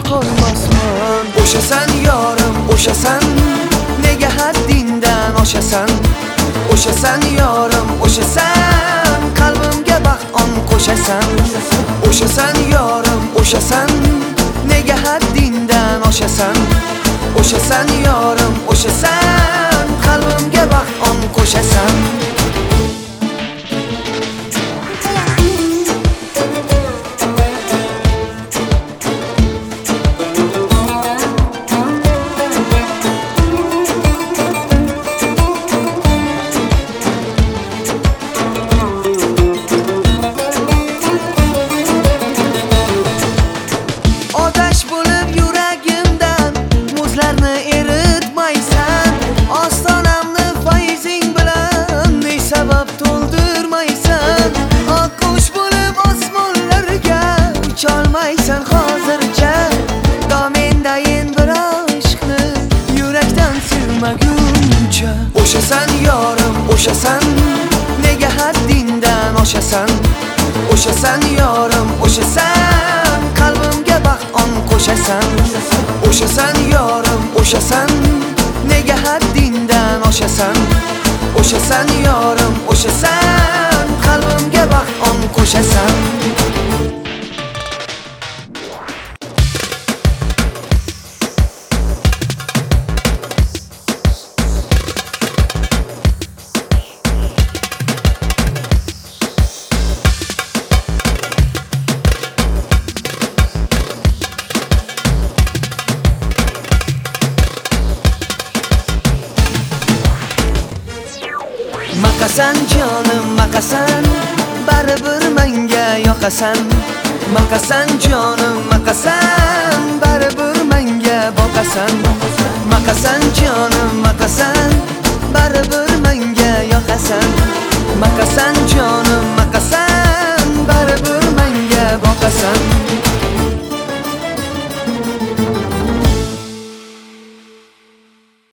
qo'ymasman. O'shasan yorim, o'shasan, nega haddingdan oshasan? O'shasan yorim, o'shasan, qalbimga baxt on qo'shasan. O'shasan yorim, o'shasan, nega haddingdan oshasan? O'shasan yorim, o'shasan, qalbimga baxt on qo'shasan. Sen hozircha domendayin bir aşkni yurakdan sevmaguncha. O'shasan yorim, o'shasan, nega haddingdan oshasan? O'shasan yorim, o'shasan, qalbimga baxt on qo'shasan. O'shasan yorim, o'shasan, nega haddingdan oshasan? O'shasan yorim, o'shasan, qalbimga baxt on qo'shasan. Maqasan jonim, maqasan, baribir menga yoqasan. Maqasan jonim, maqasan, baribir menga boqasan. Maqasan jonim, maqasan, baribir menga